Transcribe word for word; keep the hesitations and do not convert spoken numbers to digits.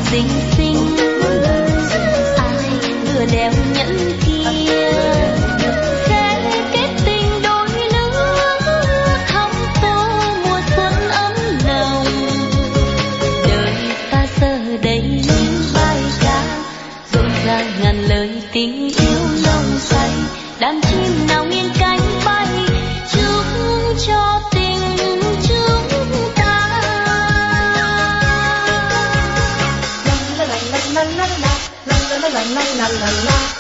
xinh xinh. Ai vừa đeo nhẫn kia sẽ kết tình đôi lứa, thắm tô mùa xuân ấm lòng. Đời ta giờ đây những bài ca rộn ràng ngàn lời tình yêu nồng say, đàn chim nào nghiêng cánh bay chúc cho tình chúng ta. La la la la la la la la la la la la la.